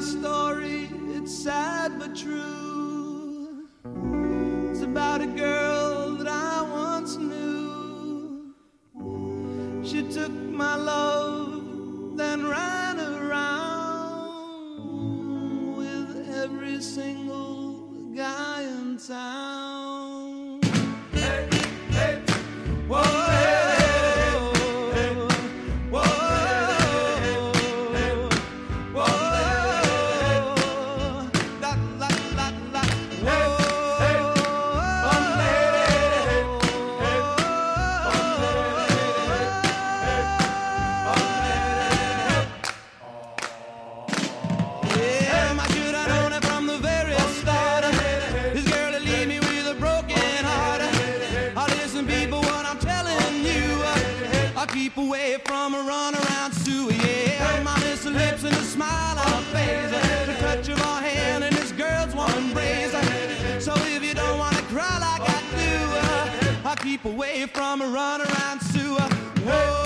story, it's sad but true. It's about a girl that I once knew. She took my love, then ran around with every single guy in town. Hey, hey, whoa. Keep away from a runaround Sue, yeah. My Miss lips and a smile on her face, the touch of her hand and this girl's warm embrace. So if you don't wanna cry like I do, I'll keep away from a runaround Sue. Whoa.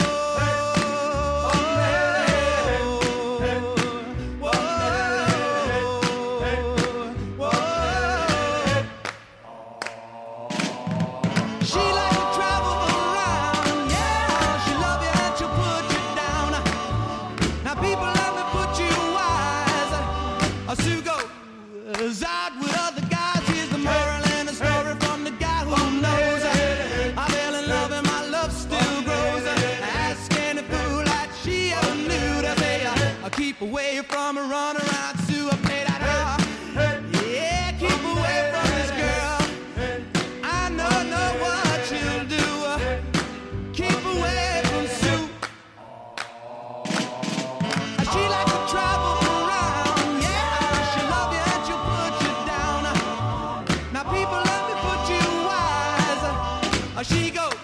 Sue goes out with other guys. Here's the moral and a story from the guy who knows. I fell in love and my love still grows. Ask any fool that she ever knew to say I keep away from a runaround Sue. I play that hard. Yeah, keep away from this girl. I know what she'll do. Keep away from Sue. She likes to travel. She goes